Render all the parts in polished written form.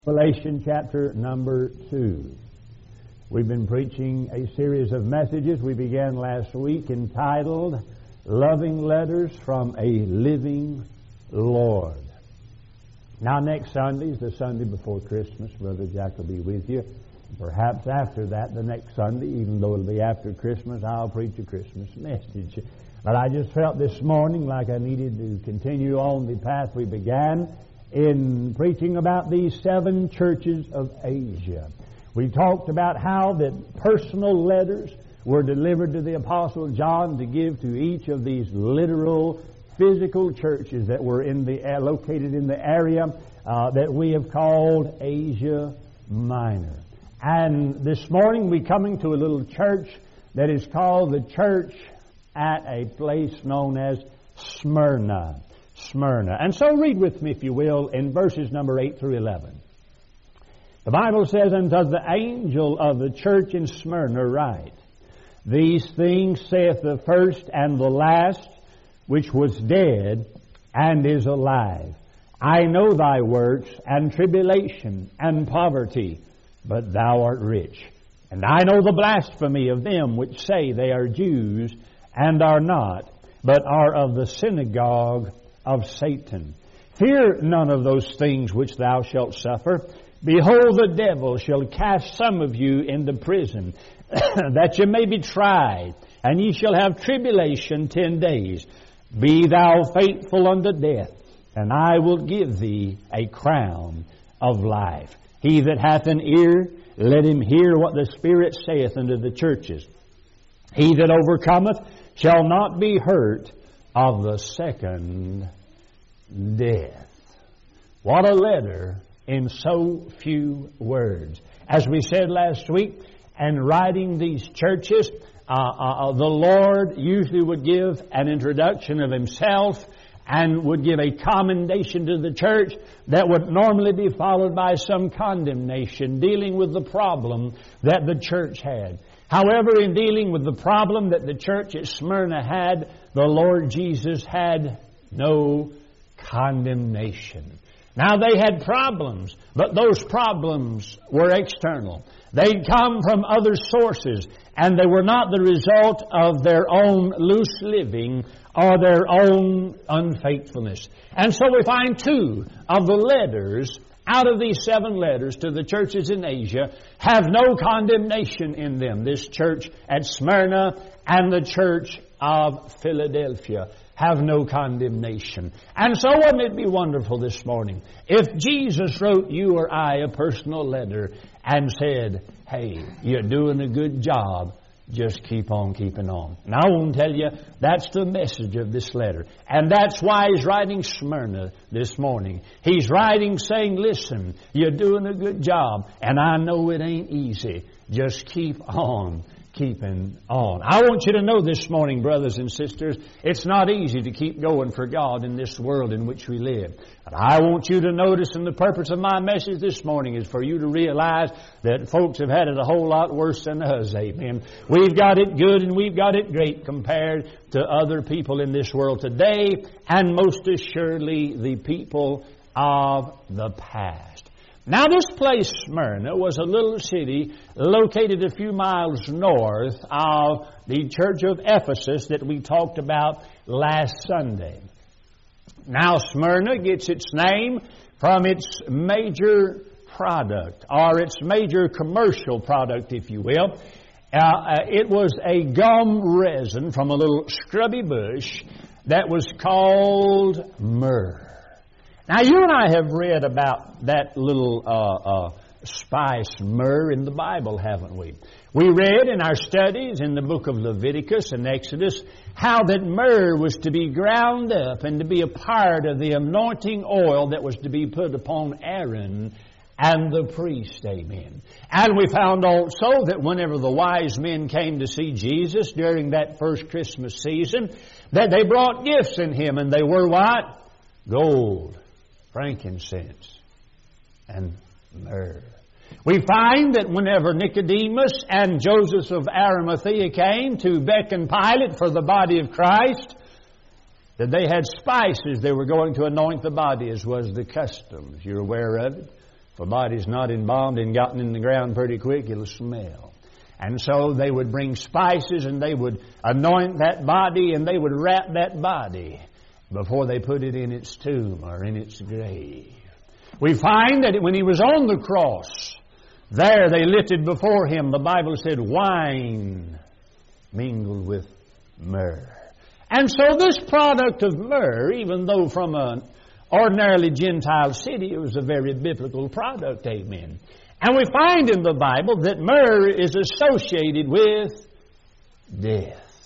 Revelation chapter number 2. We've been preaching a series of messages we began last week entitled Loving Letters from a Living Lord. Now next Sunday is the Sunday before Christmas. Brother Jack will be with you. Perhaps after that, the next Sunday, even though it'll be after Christmas, I'll preach a Christmas message. But I just felt this morning like I needed to continue on the path we began in preaching about these 7 churches of Asia. We talked about how that personal letters were delivered to the Apostle John to give to each of these literal, physical churches that were located in the area that we have called Asia Minor. And this morning we're coming to a little church that is called the church at a place known as Smyrna. And so read with me, if you will, in verses number 8 through 11. The Bible says, "And does the angel of the church in Smyrna write, These things saith the first and the last, which was dead and is alive. I know thy works, and tribulation, and poverty, but thou art rich. And I know the blasphemy of them which say they are Jews, and are not, but are of the synagogue of Satan. Fear none of those things which thou shalt suffer. Behold, the devil shall cast some of you into prison, that ye may be tried, and ye shall have tribulation 10 days. Be thou faithful unto death, and I will give thee a crown of life. He that hath an ear, let him hear what the Spirit saith unto the churches. He that overcometh shall not be hurt of the second death." What a letter in so few words. As we said last week, and writing these churches, the Lord usually would give an introduction of Himself and would give a commendation to the church that would normally be followed by some condemnation dealing with the problem that the church had. However, in dealing with the problem that the church at Smyrna had, the Lord Jesus had no condemnation. Now, they had problems, but those problems were external. They'd come from other sources, and they were not the result of their own loose living or their own unfaithfulness. And so we find 2 of the letters out of these 7 letters to the churches in Asia have no condemnation in them. This church at Smyrna and the church of Philadelphia have no condemnation. And so wouldn't it be wonderful this morning if Jesus wrote you or I a personal letter and said, "Hey, you're doing a good job. Just keep on keeping on." And I want to tell you, that's the message of this letter. And that's why he's writing Smyrna this morning. He's writing saying, listen, you're doing a good job, and I know it ain't easy. Just keep on keeping on. I want you to know this morning, brothers and sisters, it's not easy to keep going for God in this world in which we live. But I want you to notice, and the purpose of my message this morning is for you to realize that folks have had it a whole lot worse than us, amen. We've got it good and we've got it great compared to other people in this world today, and most assuredly the people of the past. Now, this place, Smyrna, was a little city located a few miles north of the church of Ephesus that we talked about last Sunday. Now, Smyrna gets its name from its major product, or its major commercial product, if you will. It was a gum resin from a little scrubby bush that was called myrrh. Now, you and I have read about that little spice, myrrh, in the Bible, haven't we? We read in our studies in the book of Leviticus and Exodus how that myrrh was to be ground up and to be a part of the anointing oil that was to be put upon Aaron and the priest, amen. And we found also that whenever the wise men came to see Jesus during that first Christmas season, that they brought gifts in Him, and they were what? Gold, frankincense, and myrrh. We find that whenever Nicodemus and Joseph of Arimathea came to beckon Pilate for the body of Christ, that they had spices they were going to anoint the body, as was the custom. You're aware of it. If a body's not embalmed and gotten in the ground pretty quick, it'll smell. And so they would bring spices and they would anoint that body and they would wrap that body before they put it in its tomb or in its grave. We find that when He was on the cross, there they lifted before Him, the Bible said, wine mingled with myrrh. And so this product of myrrh, even though from an ordinarily Gentile city, it was a very biblical product, amen. And we find in the Bible that myrrh is associated with death.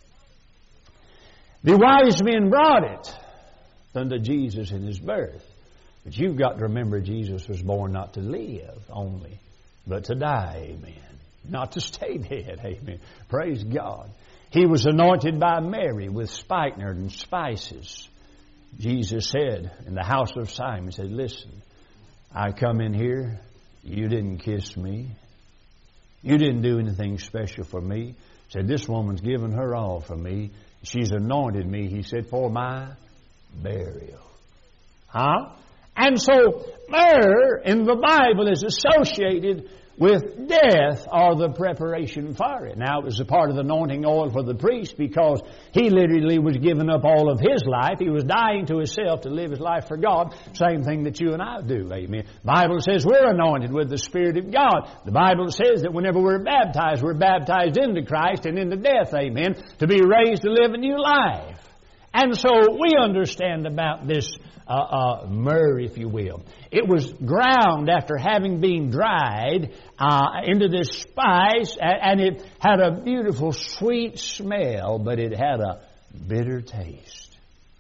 The wise men brought it unto Jesus in His birth. But you've got to remember Jesus was born not to live only, but to die, amen. Not to stay dead, amen. Praise God. He was anointed by Mary with spikenard and spices. Jesus said in the house of Simon, He said, listen, I come in here, you didn't kiss me. You didn't do anything special for me. He said, this woman's given her all for me. She's anointed me, He said, for my burial. And so myrrh in the Bible is associated with death or the preparation for it. Now, it was a part of the anointing oil for the priest because he literally was giving up all of his life. He was dying to himself to live his life for God. Same thing that you and I do, amen. The Bible says we're anointed with the Spirit of God. The Bible says that whenever we're baptized into Christ and into death, amen, to be raised to live a new life. And so we understand about this myrrh, if you will. It was ground after having been dried into this spice, and it had a beautiful sweet smell, but it had a bitter taste.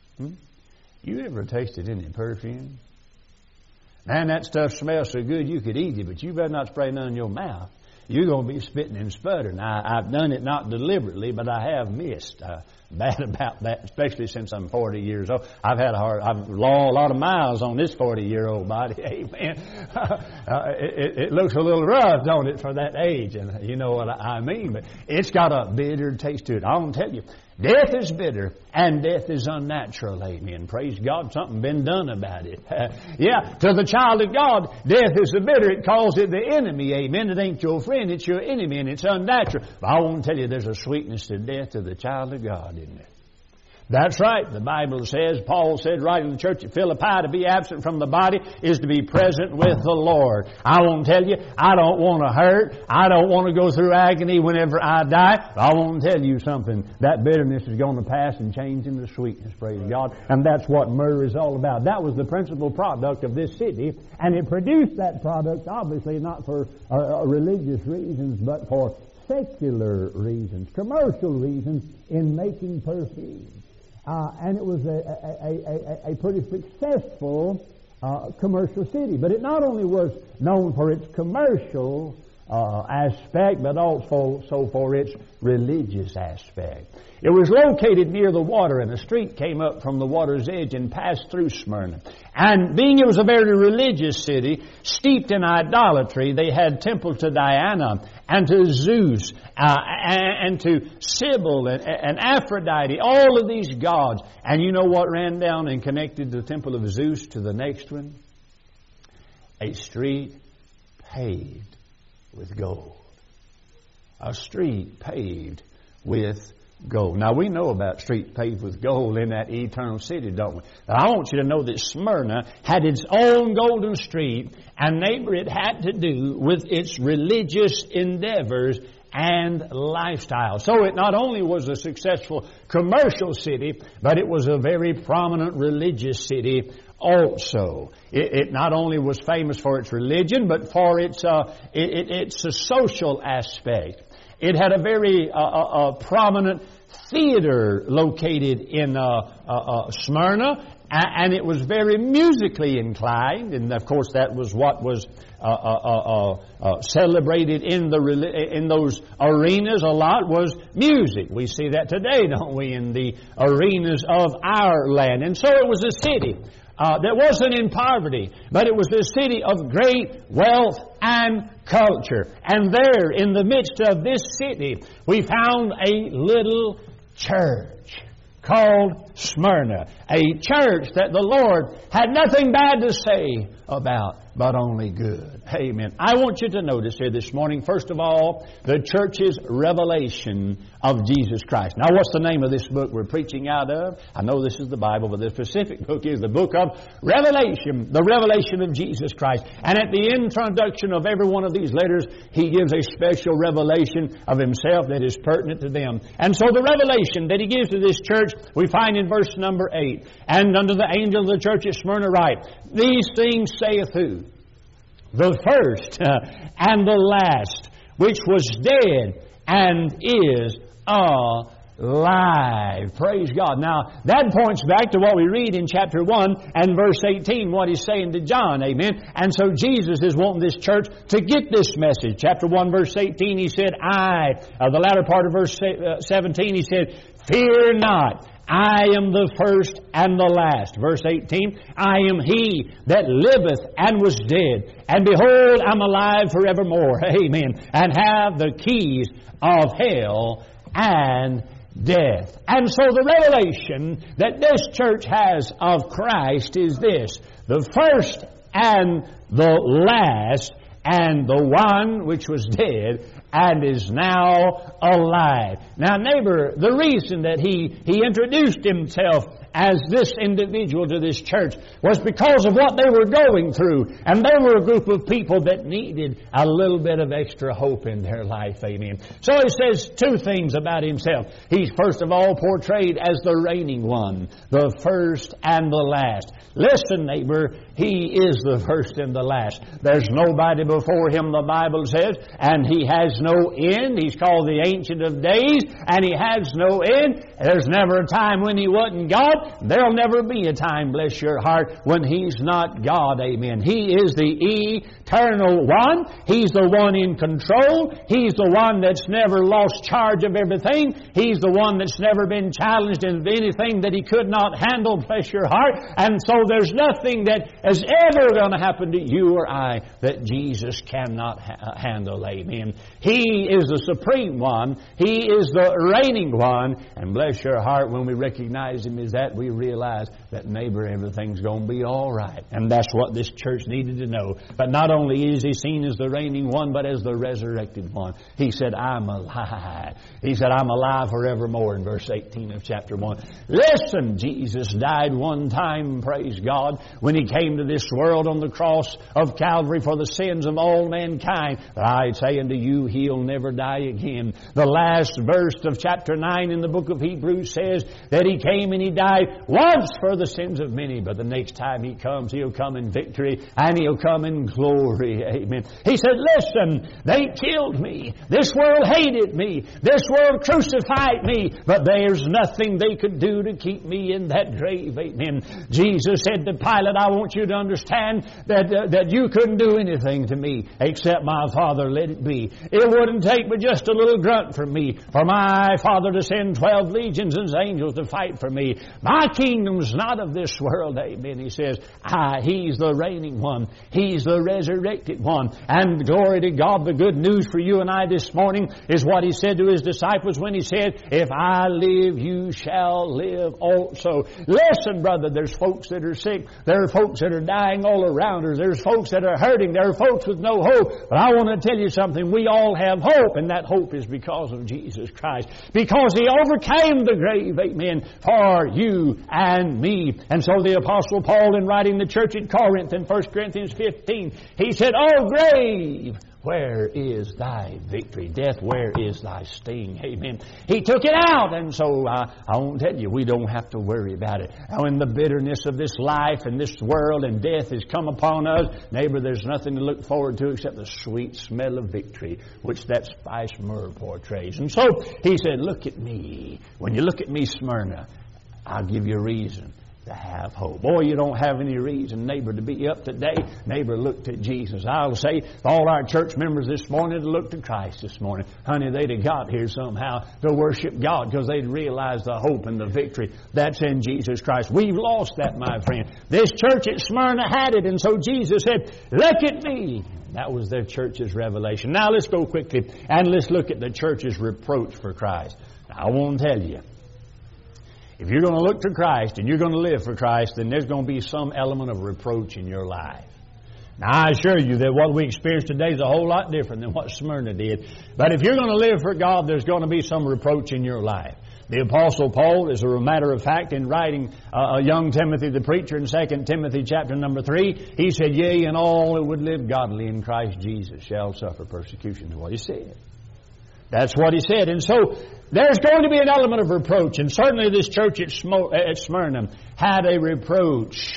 You ever tasted any perfume? Man, that stuff smells so good you could eat it, but you better not spray none in your mouth. You're going to be spitting and sputtering. I've done it not deliberately, but I have missed. Bad about that, especially since I'm 40 years old. I've a lot of miles on this 40-year-old body. Amen. It looks a little rough, don't it, for that age? And you know what I mean. But it's got a bitter taste to it. I want to tell you, death is bitter and death is unnatural. Amen. Praise God. Something been done about it. To the child of God, death is the bitter. It calls it the enemy. Amen. It ain't your friend. It's your enemy, and it's unnatural. But I want to tell you, there's a sweetness to death to the child of God, isn't there? That's right. The Bible says, Paul said right in the church at Philippi, to be absent from the body is to be present with the Lord. I want to tell you, I don't want to hurt. I don't want to go through agony whenever I die. But I want to tell you something. That bitterness is going to pass and change into sweetness, praise God. And that's what myrrh is all about. That was the principal product of this city. And it produced that product, obviously not for religious reasons, but for secular reasons, commercial reasons in making perfume. And it was a pretty successful commercial city. But it not only was known for its commercial aspect, but also for its religious aspect. It was located near the water, and a street came up from the water's edge and passed through Smyrna. And being it was a very religious city, steeped in idolatry, they had temples to Diana and to Zeus and to Cybele and Aphrodite, all of these gods. And you know what ran down and connected the temple of Zeus to the next one? A street paved with gold. A street paved with gold. Now, we know about streets paved with gold in that eternal city, don't we? Now, I want you to know that Smyrna had its own golden street, and neighbor, it had to do with its religious endeavors and lifestyle. So it not only was a successful commercial city, but it was a very prominent religious city also. It not only was famous for its religion, but for its social aspect. It had a very prominent theater located in Smyrna, and it was very musically inclined. And of course, that was what was celebrated in those arenas a lot, was music. We see that today, don't we, in the arenas of our land. And so it was a city that wasn't in poverty, but it was a city of great wealth and culture. And there, in the midst of this city, we found a little church called Smyrna, a church that the Lord had nothing bad to say about, but only good. Amen. I want you to notice here this morning, first of all, the church's revelation of Jesus Christ. Now, what's the name of this book we're preaching out of? I know this is the Bible, but the specific book is the book of Revelation, the revelation of Jesus Christ. And at the introduction of every one of these letters, he gives a special revelation of himself that is pertinent to them. And so the revelation that he gives to this church, we find in verse number 8. And unto the angel of the church at Smyrna write, These things saith who? The first and the last, which was dead and is alive. Praise God. Now, that points back to what we read in chapter 1 and verse 18, what he's saying to John. Amen. And so Jesus is wanting this church to get this message. Chapter 1, verse 18, he said, the latter part of verse 17, he said, Fear not. I am the first and the last. Verse 18, I am he that liveth and was dead, and behold, I'm alive forevermore. Amen. And have the keys of hell and death. And so the revelation that this church has of Christ is this: the first and the last, and the one which was dead and is now alive. Now, neighbor, the reason that he introduced himself as this individual to this church was because of what they were going through. And they were a group of people that needed a little bit of extra hope in their life. Amen. So he says two things about himself. He's first of all portrayed as the reigning one, the first and the last. Listen, neighbor, he is the first and the last. There's nobody before him, the Bible says, and he has no end. He's called the Ancient of Days, and he has no end. There's never a time when he wasn't God. There'll never be a time, bless your heart, when he's not God. Amen. He is the eternal one. He's the one in control. He's the one that's never lost charge of everything. He's the one that's never been challenged in anything that he could not handle, bless your heart. And so there's nothing that is ever going to happen to you or I that Jesus cannot handle. Amen. He is the supreme one. He is the reigning one. And bless your heart, when we recognize him as that, we realize that, neighbor, everything's going to be all right. And that's what this church needed to know. But not only is he seen as the reigning one, but as the resurrected one. He said, I'm alive. He said, I'm alive forevermore in verse 18 of chapter 1. Listen, Jesus died one time, praise God, when he came to this world on the cross of Calvary for the sins of all mankind. But I say unto you, he'll never die again. The last verse of chapter 9 in the book of Hebrews says that he came and he died once for the sins of many, but the next time he comes, he'll come in victory and he'll come in glory. Amen. He said, listen, they killed me. This world hated me. This world crucified me, but there's nothing they could do to keep me in that grave. Amen. Jesus said to Pilate, I want you to understand that you couldn't do anything to me except my Father let it be. It wouldn't take but just a little grunt from me for my Father to send 12 legions and angels to fight for me. My kingdom's not of this world. Amen. He says, he's the reigning one. He's the resurrected one. And glory to God, the good news for you and I this morning is what he said to his disciples when he said, if I live, you shall live also. Listen, brother, there's folks that are sick. There are folks that are dying all around us. There's folks that are hurting. There are folks with no hope. But I want to tell you something. We all have hope, and that hope is because of Jesus Christ. Because he overcame the grave, amen, for you and me. And so the Apostle Paul, in writing the church at Corinth in 1 Corinthians 15, he said, O grave, where is thy victory? Death, where is thy sting? Amen. He took it out. And so I won't tell you, we don't have to worry about it. Now, in the bitterness of this life and this world and death has come upon us, neighbor, there's nothing to look forward to except the sweet smell of victory, which that spice myrrh portrays. And so he said, look at me. When you look at me, Smyrna, I'll give you a reason to have hope. Boy, you don't have any reason, neighbor, to be up today. Neighbor, look to Jesus. I'll say all our church members this morning to look to Christ this morning. Honey, they'd have got here somehow to worship God because they'd realized the hope and the victory that's in Jesus Christ. We've lost that, my friend. This church at Smyrna had it, and so Jesus said, look at me. That was their church's revelation. Now let's go quickly and let's look at the church's reproach for Christ. Now, I want to tell you, if you're going to look to Christ and you're going to live for Christ, then there's going to be some element of reproach in your life. Now, I assure you that what we experience today is a whole lot different than what Smyrna did. But if you're going to live for God, there's going to be some reproach in your life. The Apostle Paul, as a matter of fact, in writing young Timothy the preacher in 2 Timothy chapter number 3, he said, "Yea, and all that would live godly in Christ Jesus shall suffer persecution." That's what he said. That's what he said. And so there's going to be an element of reproach. And certainly this church at Smyrna had a reproach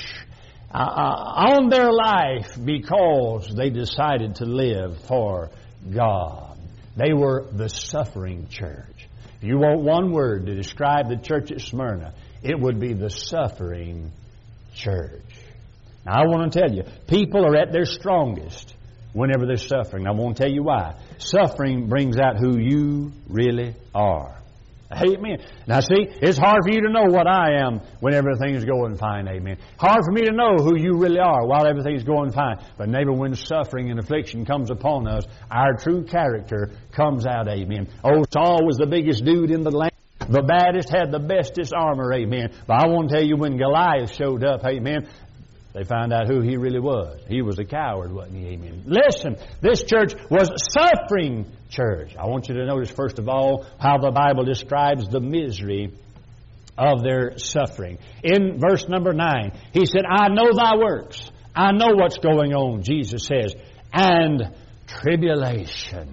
on their life because they decided to live for God. They were the suffering church. If you want one word to describe the church at Smyrna, it would be the suffering church. Now, I want to tell you, people are at their strongest whenever they're suffering. I want to tell you why. Suffering brings out who you really are. Amen. Now see, it's hard for you to know what I am when everything's going fine. Amen. Hard for me to know who you really are while everything's going fine. But neighbor, when suffering and affliction comes upon us, our true character comes out. Amen. Oh, Saul was the biggest dude in the land. The baddest, had the bestest armor. Amen. But I want to tell you, when Goliath showed up, amen, they found out who he really was. He was a coward, wasn't he? Amen. Listen, this church was a suffering church. I want you to notice, first of all, how the Bible describes the misery of their suffering. In verse number 9, he said, "I know thy works." I know what's going on, Jesus says. And tribulation.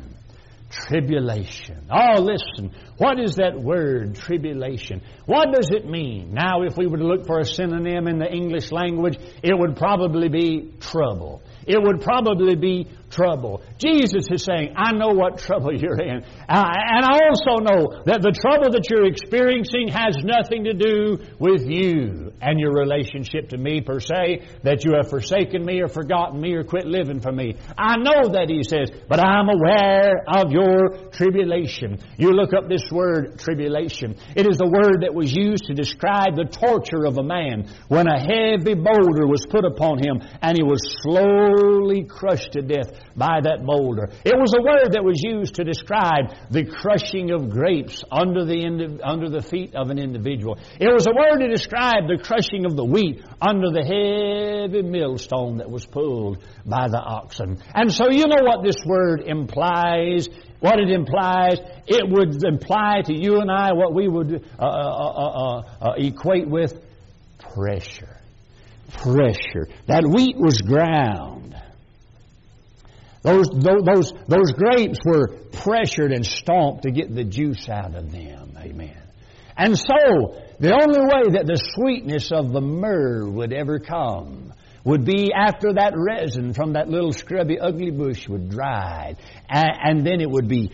Tribulation. Oh, listen. What is that word, tribulation? What does it mean? Now, if we were to look for a synonym in the English language, it would probably be trouble. It would probably be trouble. Jesus is saying, I know what trouble you're in. And I also know that the trouble that you're experiencing has nothing to do with you and your relationship to me per se, that you have forsaken me or forgotten me or quit living for me. I know that, he says, but I'm aware of your tribulation. You look up this word, tribulation. It is the word that was used to describe the torture of a man when a heavy boulder was put upon him and he was slowly crushed to death by that boulder. It was a word that was used to describe the crushing of grapes under the feet of an individual. It was a word to describe the crushing of the wheat under the heavy millstone that was pulled by the oxen. And so you know what this word implies. What it implies, it would imply to you and I what we would equate with pressure. Pressure. That wheat was ground. Those grapes were pressured and stomped to get the juice out of them. Amen. And so, the only way that the sweetness of the myrrh would ever come would be after that resin from that little scrubby, ugly bush would dry, and then it would be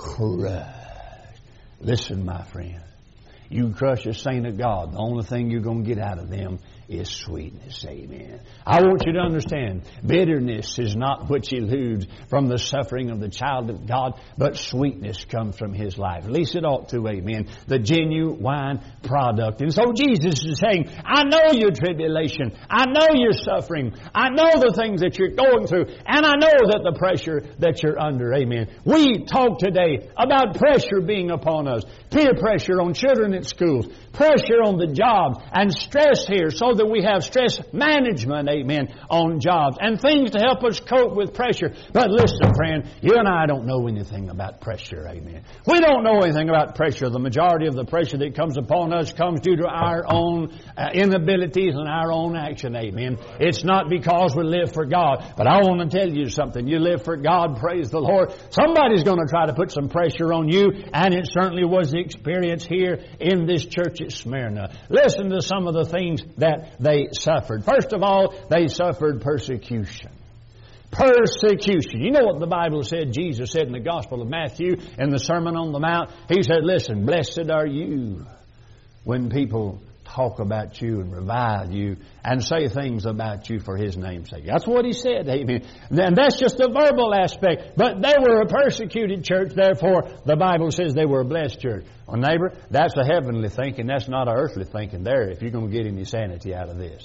crushed. Listen, my friend, you crush a saint of God, the only thing you're going to get out of them is sweetness. Amen. I want you to understand, bitterness is not what eludes from the suffering of the child of God, but sweetness comes from his life. At least it ought to, amen. The genuine product. And so Jesus is saying, I know your tribulation. I know your suffering. I know the things that you're going through. And I know that the pressure that you're under. Amen. We talk today about pressure being upon us. Peer pressure on children at schools. Pressure on the job. And stress here so that we have stress management, amen, on jobs and things to help us cope with pressure. But listen, friend, you and I don't know anything about pressure, amen. We don't know anything about pressure. The majority of the pressure that comes upon us comes due to our own inabilities and our own action, amen. It's not because we live for God. But I want to tell you something. You live for God, praise the Lord. Somebody's going to try to put some pressure on you, and it certainly was the experience here in this church at Smyrna. Listen to some of the things that they suffered. First of all, they suffered persecution. Persecution. You know what the Bible said? Jesus said in the Gospel of Matthew in the Sermon on the Mount. He said, listen, blessed are you when people talk about you and revile you and say things about you for His name's sake. That's what He said. Amen. And that's just the verbal aspect. But they were a persecuted church, therefore the Bible says they were a blessed church. Well, neighbor, that's a heavenly thinking. That's not an earthly thinking there if you're going to get any sanity out of this.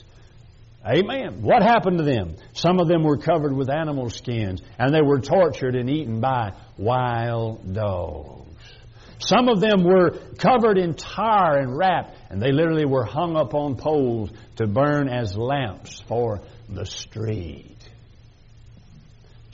Amen. What happened to them? Some of them were covered with animal skins and they were tortured and eaten by wild dogs. Some of them were covered in tar and wrapped, and they literally were hung up on poles to burn as lamps for the street.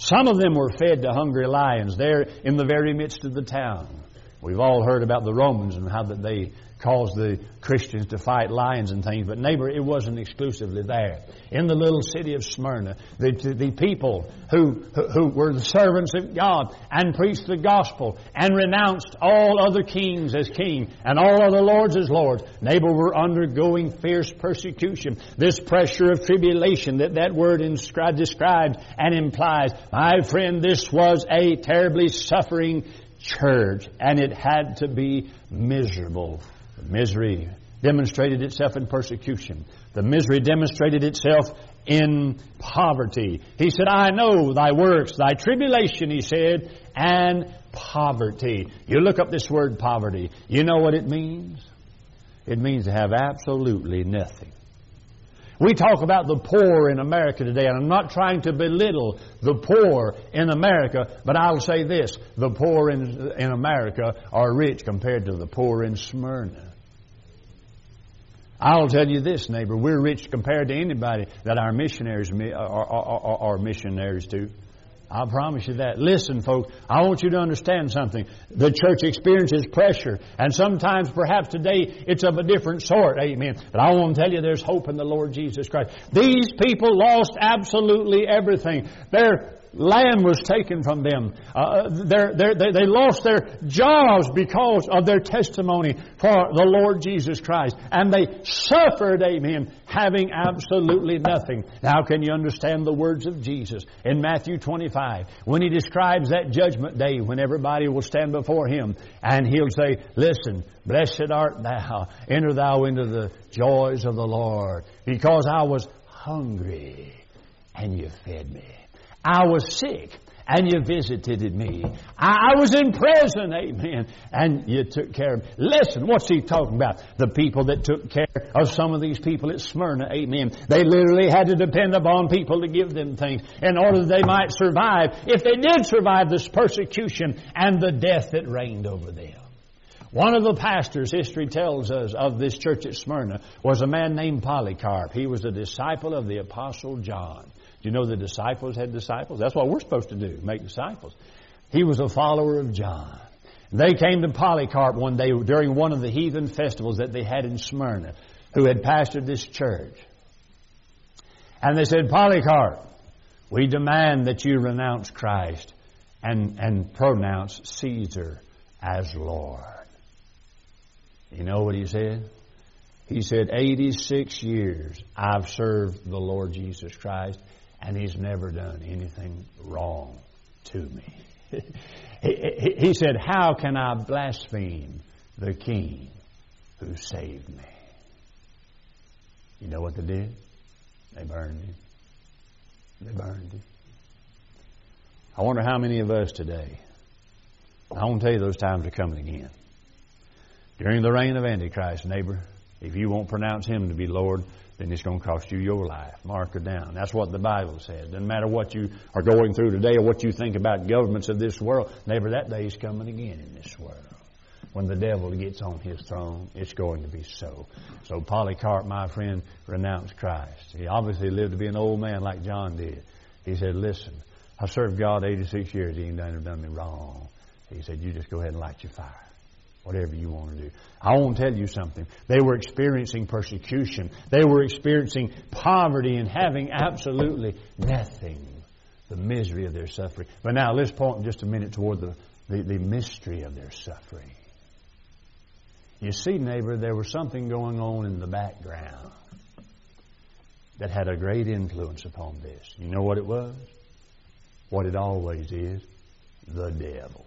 Some of them were fed to hungry lions there in the very midst of the town. We've all heard about the Romans and how that they caused the Christians to fight lions and things. But neighbor, it wasn't exclusively there. In the little city of Smyrna, the people who were the servants of God and preached the gospel and renounced all other kings as king and all other lords as lords, neighbor, were undergoing fierce persecution. This pressure of tribulation that word describes and implies, my friend, this was a terribly suffering church, and it had to be miserable. The misery demonstrated itself in persecution. The misery demonstrated itself in poverty. He said, I know thy works, thy tribulation, he said, and poverty. You look up this word poverty. You know what it means? It means to have absolutely nothing. We talk about the poor in America today, and I'm not trying to belittle the poor in America, but I'll say this. The poor in America are rich compared to the poor in Smyrna. I'll tell you this, neighbor, we're rich compared to anybody that our missionaries are missionaries to. I promise you that. Listen, folks, I want you to understand something. The church experiences pressure, and sometimes, perhaps today, it's of a different sort. Amen. But I want to tell you there's hope in the Lord Jesus Christ. These people lost absolutely everything. Their land was taken from them. They lost their jobs because of their testimony for the Lord Jesus Christ. And they suffered, amen, having absolutely nothing. Now can you understand the words of Jesus in Matthew 25 when He describes that judgment day when everybody will stand before Him and He'll say, listen, blessed art thou, enter thou into the joys of the Lord, because I was hungry and you fed me. I was sick, and you visited me. I was in prison, amen, and you took care of me. Listen, what's he talking about? The people that took care of some of these people at Smyrna, amen. They literally had to depend upon people to give them things in order that they might survive, if they did survive this persecution and the death that reigned over them. One of the pastors, history tells us, of this church at Smyrna was a man named Polycarp. He was a disciple of the Apostle John. Do you know the disciples had disciples? That's what we're supposed to do, make disciples. He was a follower of John. They came to Polycarp one day during one of the heathen festivals that they had in Smyrna, who had pastored this church. And they said, Polycarp, we demand that you renounce Christ and pronounce Caesar as Lord. You know what he said? He said, 86 years I've served the Lord Jesus Christ, and He's never done anything wrong to me. He said, how can I blaspheme the King who saved me? You know what they did? They burned Him. They burned Him. I wonder how many of us today, I want to tell you those times are coming again. During the reign of Antichrist, neighbor, if you won't pronounce Him to be Lord, then it's going to cost you your life. Mark her down. That's what the Bible says. Doesn't matter what you are going through today or what you think about governments of this world. Neighbor, that day is coming again in this world. When the devil gets on his throne, it's going to be so. So Polycarp, my friend, renounced Christ. He obviously lived to be an old man like John did. He said, listen, I've served God 86 years. He ain't done me wrong. He said, you just go ahead and light your fire. Whatever you want to do. I want to tell you something. They were experiencing persecution. They were experiencing poverty and having absolutely nothing. The misery of their suffering. But now let's point in just a minute toward the mystery of their suffering. You see, neighbor, there was something going on in the background that had a great influence upon this. You know what it was? What it always is? The devil.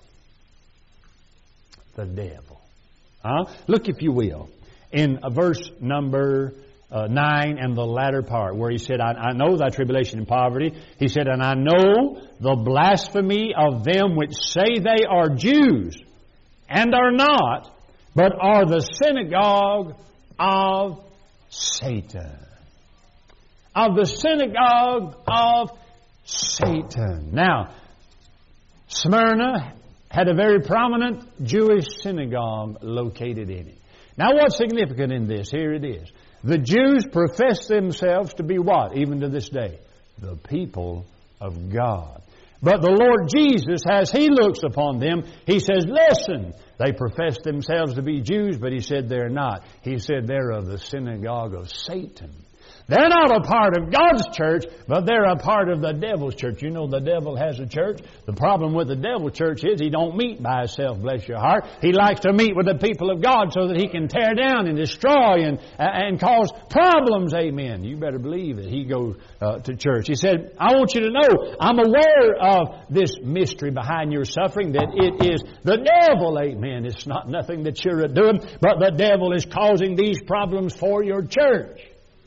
The devil. Look, if you will, in verse number 9 and the latter part, where he said, I know thy tribulation and poverty. He said, and I know the blasphemy of them which say they are Jews, and are not, but are the synagogue of Satan. Of the synagogue of Satan. Now, Smyrna had a very prominent Jewish synagogue located in it. Now what's significant in this? Here it is. The Jews profess themselves to be what? Even to this day? The people of God. But the Lord Jesus, as He looks upon them, He says, listen, they profess themselves to be Jews, but He said they're not. He said they're of the synagogue of Satan. They're not a part of God's church, but they're a part of the devil's church. You know the devil has a church. The problem with the devil's church is he don't meet by himself, bless your heart. He likes to meet with the people of God so that he can tear down and destroy and cause problems, amen. You better believe that he goes to church. He said, I want you to know, I'm aware of this mystery behind your suffering, that it is the devil, amen. It's not nothing that you're doing, but the devil is causing these problems for your church.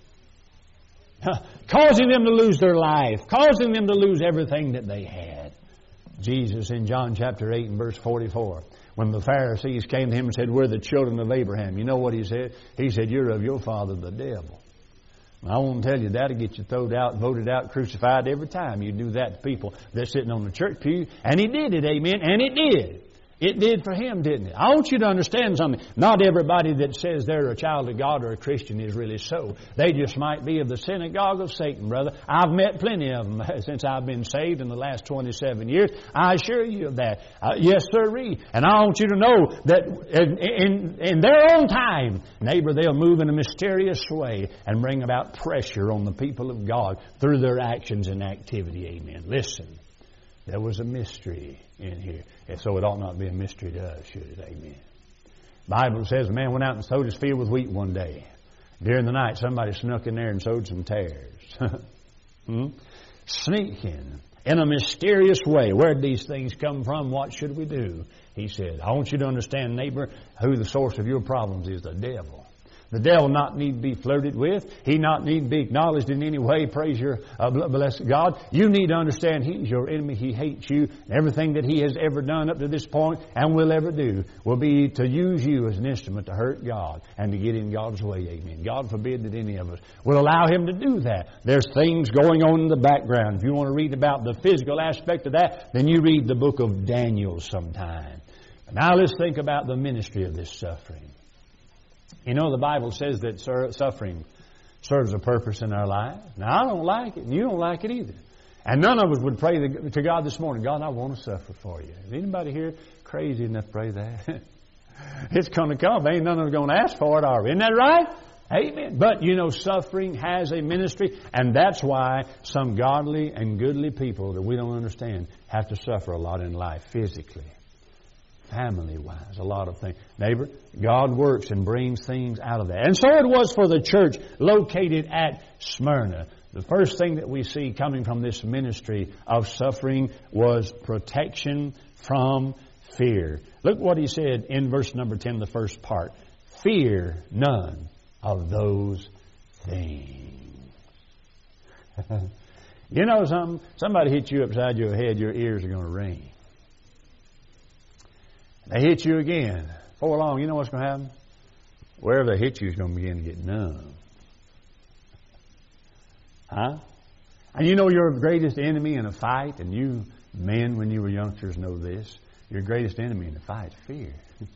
Causing them to lose their life, causing them to lose everything that they had. Jesus in John chapter 8 and verse 44, when the Pharisees came to Him and said, we're the children of Abraham, you know what He said? He said, you're of your father the devil. And I won't tell you, that'll get you thrown out, voted out, crucified every time you do that to people that's sitting on the church pew. And He did it, amen, and it did. It did for him, didn't it? I want you to understand something. Not everybody that says they're a child of God or a Christian is really so. They just might be of the synagogue of Satan, brother. I've met plenty of them since I've been saved in the last 27 years. I assure you of that. Yes, sirree. And I want you to know that in their own time, neighbor, they'll move in a mysterious way and bring about pressure on the people of God through their actions and activity. Amen. Listen. There was a mystery in here. And so it ought not be a mystery to us, should it? Amen. The Bible says a man went out and sowed his field with wheat one day. During the night, somebody snuck in there and sowed some tares. Sneaking in a mysterious way. Where did these things come from? What should we do? He said, I want you to understand, neighbor, who the source of your problems is: the devil. The devil not need to be flirted with. He not need to be acknowledged in any way. Praise your blessed God. You need to understand He's your enemy. He hates you. Everything that he has ever done up to this point and will ever do will be to use you as an instrument to hurt God and to get in God's way. Amen. God forbid that any of us will allow Him to do that. There's things going on in the background. If you want to read about the physical aspect of that, then you read the book of Daniel sometime. Now let's think about the ministry of this suffering. You know, the Bible says that suffering serves a purpose in our lives. Now, I don't like it, and you don't like it either. And none of us would pray to God this morning, God, I want to suffer for you. Is anybody here crazy enough to pray that? It's going to come. Ain't none of us going to ask for it, are we? Isn't that right? Amen. But, you know, suffering has a ministry, and that's why some godly and goodly people that we don't understand have to suffer a lot in life physically. Family-wise, a lot of things. Neighbor, God works and brings things out of that. And so it was for the church located at Smyrna. The first thing that we see coming from this ministry of suffering was protection from fear. Look what he said in verse number 10, the first part. Fear none of those things. You know something? Somebody hit you upside your head, your ears are going to ring. They hit you again. Before long, you know what's going to happen? Wherever they hit you is going to begin to get numb. Huh? And you know your greatest enemy in a fight, and you men, when you were youngsters, know this. Your greatest enemy in a fight is fear.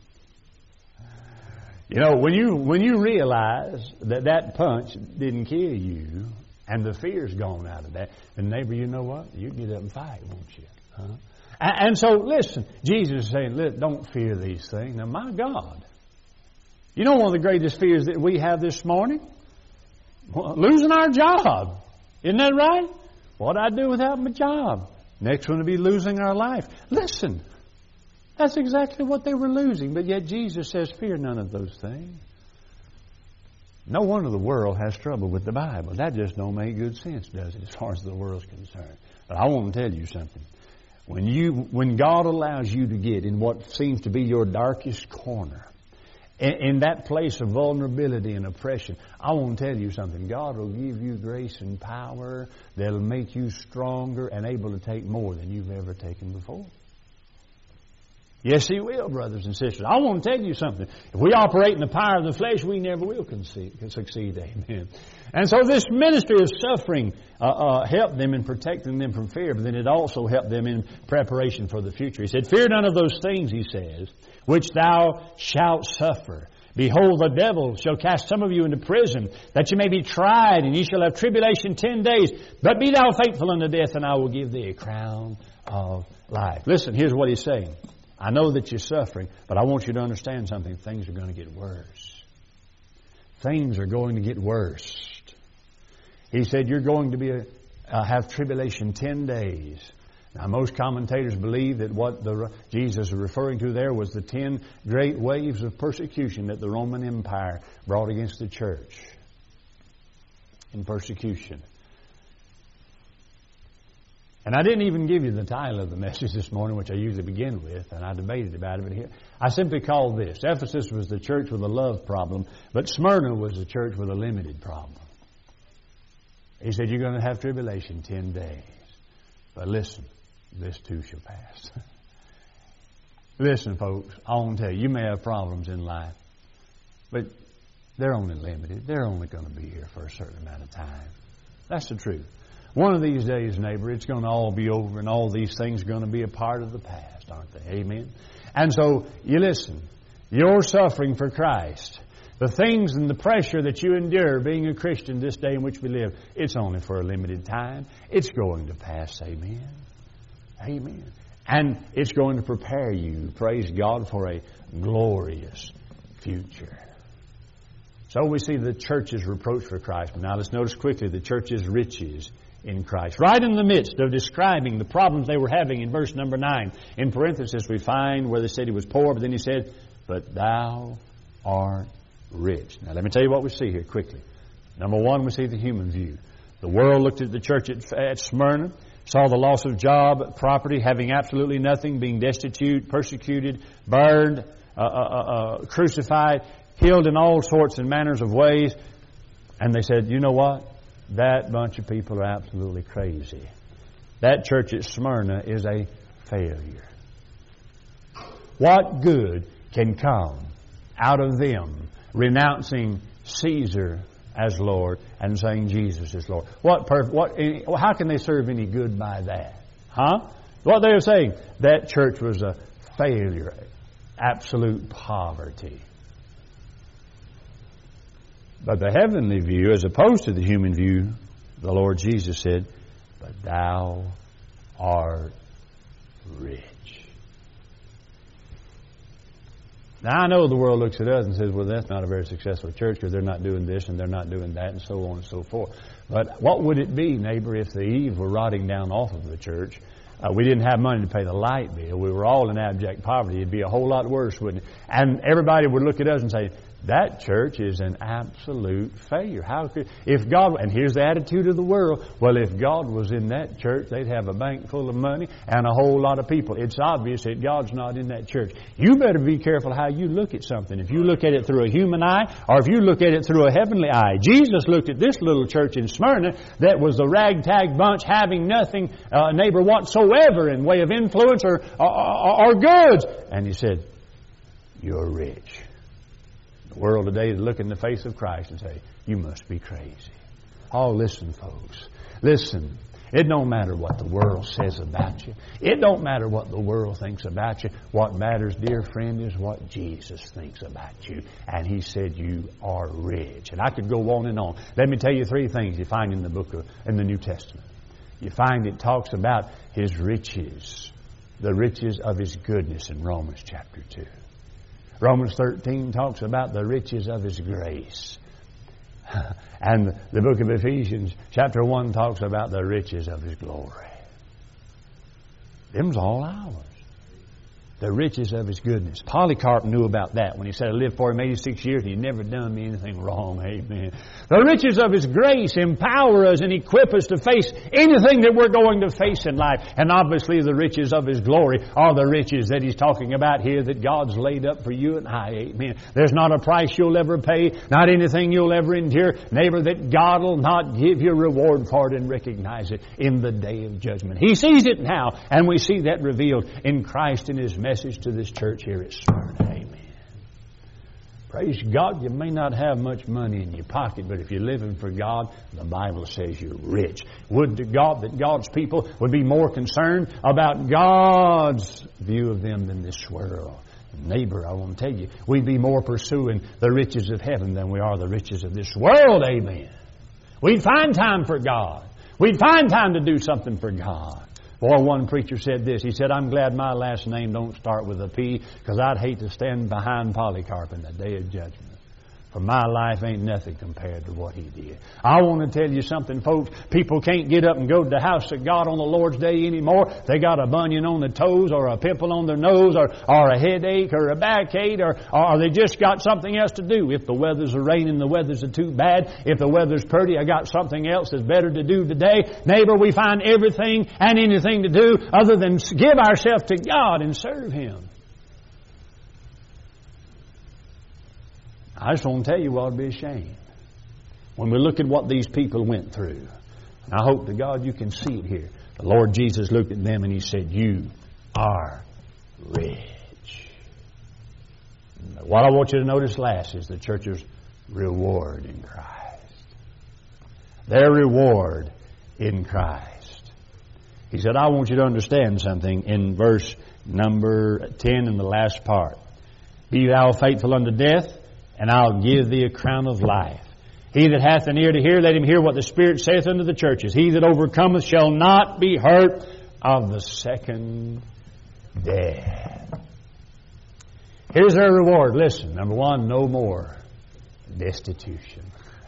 You know, when you realize that that punch didn't kill you, and the fear's gone out of that, then neighbor, you know what? You get up and fight, won't you? Huh? And so, listen, Jesus is saying, don't fear these things. Now, my God, you know one of the greatest fears that we have this morning? Losing our job. Isn't that right? What'd I do without my job? Next one would be losing our life. Listen, that's exactly what they were losing. But yet Jesus says, fear none of those things. No wonder the world has trouble with the Bible. That just don't make good sense, does it, as far as the world's concerned? But I want to tell you something. When God allows you to get in what seems to be your darkest corner, in that place of vulnerability and oppression, I want to tell you something. God will give you grace and power that'll make you stronger and able to take more than you've ever taken before. Yes, He will, brothers and sisters. I want to tell you something. If we operate in the power of the flesh, we never will succeed. Amen. And so this ministry of suffering helped them in protecting them from fear, but then it also helped them in preparation for the future. He said, fear none of those things, He says, which thou shalt suffer. Behold, the devil shall cast some of you into prison, that you may be tried, and ye shall have tribulation 10 days. But be thou faithful unto death, and I will give thee a crown of life. Listen, here's what he's saying. I know that you're suffering, but I want you to understand something. Things are going to get worse. Things are going to get worse. He said you're going to have tribulation 10 days. Now, most commentators believe that what Jesus is referring to there was the 10 great waves of persecution that the Roman Empire brought against the church in persecution. And I didn't even give you the title of the message this morning, which I usually begin with, and I debated about it. But here, I simply called this: Ephesus was the church with a love problem, but Smyrna was the church with a limited problem. He said, you're going to have tribulation 10 days. But listen, this too shall pass. Listen, folks, I want to tell you, you may have problems in life, but they're only limited. They're only going to be here for a certain amount of time. That's the truth. One of these days, neighbor, it's going to all be over, and all these things are going to be a part of the past, aren't they? Amen? And so, you listen, you're suffering for Christ. The things and the pressure that you endure being a Christian this day in which we live, it's only for a limited time. It's going to pass. Amen. Amen. And it's going to prepare you, praise God, for a glorious future. So we see the church's reproach for Christ. Now let's notice quickly the church's riches in Christ. Right in the midst of describing the problems they were having in verse number 9, in parenthesis we find where they said he was poor, but then he said, but thou art rich. Now let me tell you what we see here quickly. Number one, we see the human view. The world looked at the church at Smyrna, saw the loss of job, property, having absolutely nothing, being destitute, persecuted, burned, crucified, killed in all sorts and manners of ways. And they said, you know what? That bunch of people are absolutely crazy. That church at Smyrna is a failure. What good can come out of them renouncing Caesar as Lord and saying Jesus is Lord? How can they serve any good by that? What they were saying, that church was a failure, absolute poverty. But the heavenly view, as opposed to the human view, the Lord Jesus said, but thou art rich. Now, I know the world looks at us and says, well, that's not a very successful church because they're not doing this and they're not doing that and so on and so forth. But what would it be, neighbor, if the eaves were rotting down off of the church? We didn't have money to pay the light bill. We were all in abject poverty. It'd be a whole lot worse, wouldn't it? And everybody would look at us and say, that church is an absolute failure. If God, and here's the attitude of the world, well, if God was in that church, they'd have a bank full of money and a whole lot of people. It's obvious that God's not in that church. You better be careful how you look at something. If you look at it through a human eye, or if you look at it through a heavenly eye. Jesus looked at this little church in Smyrna that was a ragtag bunch having nothing, neighbor, whatsoever in way of influence or goods. And he said, you're rich. The world today is look in the face of Christ and say, you must be crazy. Oh, listen, folks. Listen. It don't matter what the world says about you. It don't matter what the world thinks about you. What matters, dear friend, is what Jesus thinks about you. And He said you are rich. And I could go on and on. Let me tell you 3 things you find in the New Testament. You find it talks about His riches, the riches of His goodness in Romans chapter 2. Romans 13 talks about the riches of His grace. And the book of Ephesians, chapter 1, talks about the riches of His glory. Them's all ours. The riches of His goodness. Polycarp knew about that when he said, I lived for Him 86 years and He never done me anything wrong. Amen. The riches of His grace empower us and equip us to face anything that we're going to face in life. And obviously the riches of His glory are the riches that He's talking about here that God's laid up for you and I. Amen. There's not a price you'll ever pay, not anything you'll ever endure, neighbor, that God will not give you reward for it and recognize it in the day of judgment. He sees it now, and we see that revealed in Christ in His message to this church here at Smyrna. Amen. Praise God, you may not have much money in your pocket, but if you're living for God, the Bible says you're rich. Would to God that God's people would be more concerned about God's view of them than this world. Neighbor, I want to tell you, we'd be more pursuing the riches of heaven than we are the riches of this world. Amen. We'd find time for God. We'd find time to do something for God. Boy, one preacher said this. He said, I'm glad my last name don't start with a P, because I'd hate to stand behind Polycarp in the day of judgment. For my life ain't nothing compared to what he did. I want to tell you something, folks. People can't get up and go to the house of God on the Lord's Day anymore. They got a bunion on their toes, or a pimple on their nose, or a headache, or a backache, or they just got something else to do. If the weather's raining, the weather's too bad. If the weather's pretty, I got something else that's better to do today. Neighbor, we find everything and anything to do other than give ourselves to God and serve Him. I just want to tell you we ought to be ashamed when we look at what these people went through. And I hope to God you can see it here. The Lord Jesus looked at them and He said, you are rich. What I want you to notice last is the church's reward in Christ. Their reward in Christ. He said, I want you to understand something in verse number 10 in the last part. Be thou faithful unto death, and I'll give thee a crown of life. He that hath an ear to hear, let him hear what the Spirit saith unto the churches. He that overcometh shall not be hurt of the second death. Here's their reward. Listen, number one, no more destitution.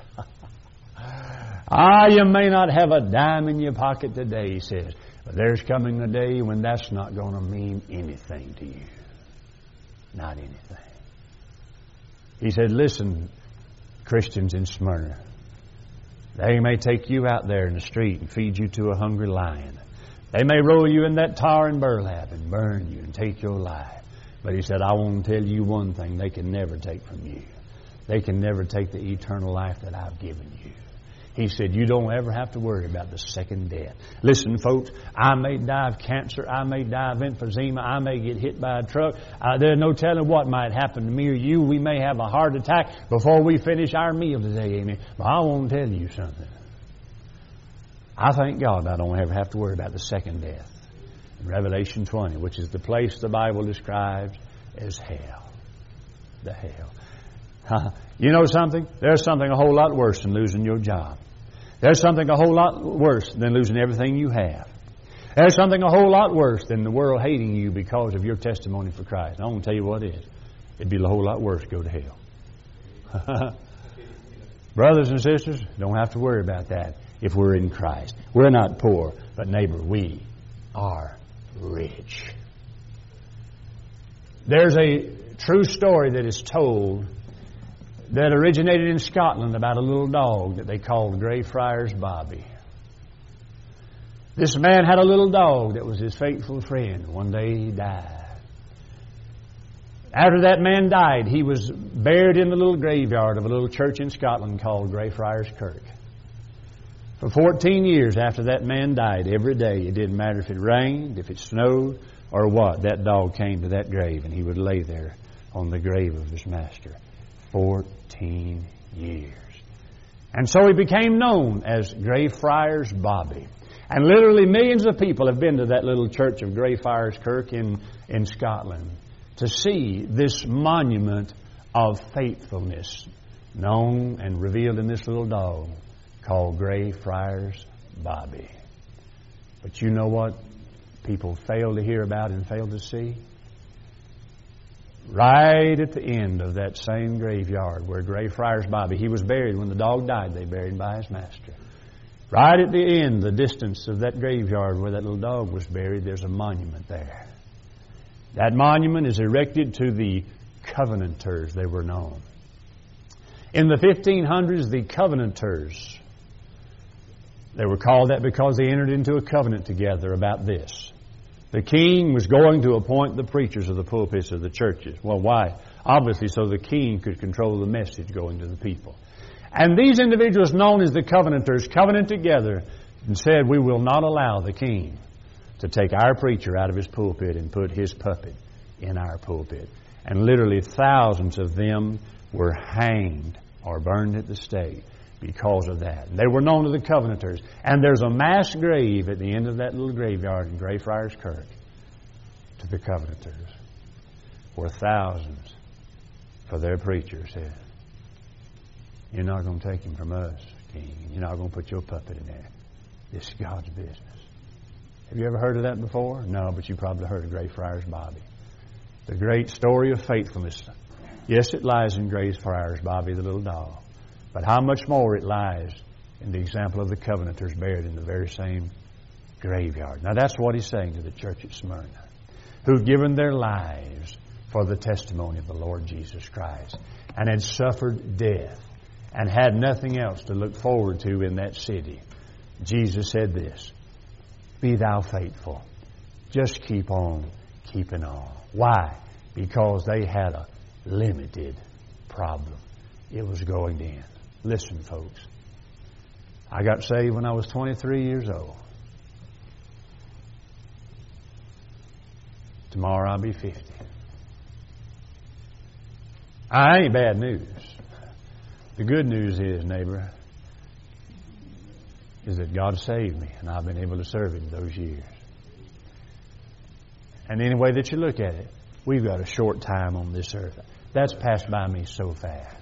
You may not have a dime in your pocket today, he says, but there's coming a day when that's not going to mean anything to you. Not anything. He said, listen, Christians in Smyrna, they may take you out there in the street and feed you to a hungry lion. They may roll you in that tar and burlap and burn you and take your life. But he said, I want to tell you one thing they can never take from you. They can never take the eternal life that I've given you. He said, you don't ever have to worry about the second death. Listen, folks, I may die of cancer. I may die of emphysema. I may get hit by a truck. There's no telling what might happen to me or you. We may have a heart attack before we finish our meal today. Amen. But I want to tell you something. I thank God I don't ever have to worry about the second death. In Revelation 20, which is the place the Bible describes as hell. The hell. You know something? There's something a whole lot worse than losing your job. There's something a whole lot worse than losing everything you have. There's something a whole lot worse than the world hating you because of your testimony for Christ. I want to tell you what it is. It'd be a whole lot worse to go to hell. Brothers and sisters, don't have to worry about that if we're in Christ. We're not poor, but neighbor, we are rich. There's a true story that is told that originated in Scotland about a little dog that they called Greyfriars Bobby. This man had a little dog that was his faithful friend. One day he died. After that man died, he was buried in the little graveyard of a little church in Scotland called Greyfriars Kirk. For 14 years after that man died, every day, it didn't matter if it rained, if it snowed, or what, that dog came to that grave and he would lay there on the grave of his master. 14 years. And so he became known as Greyfriars Bobby. And literally millions of people have been to that little church of Greyfriars Kirk in Scotland to see this monument of faithfulness known and revealed in this little dog called Greyfriars Bobby. But you know what people fail to hear about and fail to see? Right at the end of that same graveyard where Greyfriars Bobby, he was buried when the dog died, they buried him by his master. Right at the end, the distance of that graveyard where that little dog was buried, there's a monument there. That monument is erected to the Covenanters, they were known. In the 1500s, the Covenanters, they were called that because they entered into a covenant together about this. The king was going to appoint the preachers of the pulpits of the churches. Well, why? Obviously, so the king could control the message going to the people. And these individuals, known as the Covenanters, covenanted together and said, we will not allow the king to take our preacher out of his pulpit and put his puppet in our pulpit. And literally thousands of them were hanged or burned at the stake because of that. They were known as the Covenanters. And there's a mass grave at the end of that little graveyard in Greyfriars Kirk to the Covenanters. worth thousands for their preacher said, you're not going to take him from us, King. You're not going to put your puppet in there. This is God's business. Have you ever heard of that before? No, but you probably heard of Greyfriars Bobby. The great story of faithfulness. Yes, it lies in Greyfriars Bobby, the little dog. But how much more it lies in the example of the Covenanters buried in the very same graveyard. Now that's what he's saying to the church at Smyrna, who've given their lives for the testimony of the Lord Jesus Christ and had suffered death and had nothing else to look forward to in that city. Jesus said this, be thou faithful. Just keep on keeping on. Why? Because they had a limited problem. It was going to end. Listen, folks. I got saved when I was 23 years old. Tomorrow I'll be 50. I ain't bad news. The good news is, neighbor, is that God saved me and I've been able to serve Him those years. And any way that you look at it, we've got a short time on this earth. That's passed by me so fast.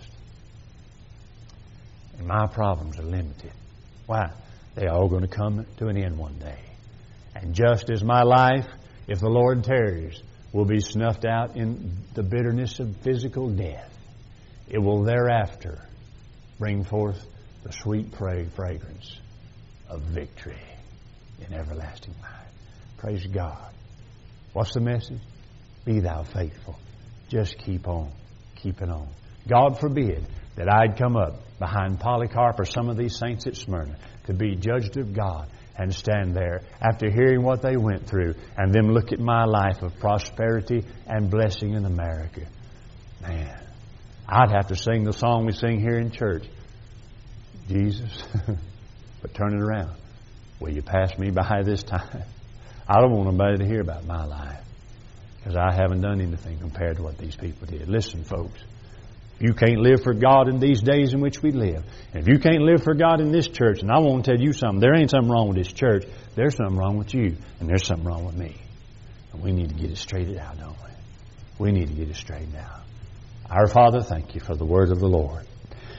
And my problems are limited. Why? They're all going to come to an end one day. And just as my life, if the Lord tarries, will be snuffed out in the bitterness of physical death, it will thereafter bring forth the sweet fragrance of victory in everlasting life. Praise God. What's the message? Be thou faithful. Just keep on keeping on. God forbid that I'd come up behind Polycarp or some of these saints at Smyrna to be judged of God and stand there after hearing what they went through and them look at my life of prosperity and blessing in America. Man, I'd have to sing the song we sing here in church. Jesus, but turn it around. Will you pass me by this time? I don't want nobody to hear about my life because I haven't done anything compared to what these people did. Listen, folks. If you can't live for God in these days in which we live, and if you can't live for God in this church, and I want to tell you something, there ain't something wrong with this church. There's something wrong with you, and there's something wrong with me. And we need to get it straightened out, don't we? We need to get it straightened out. Our Father, thank you for the word of the Lord.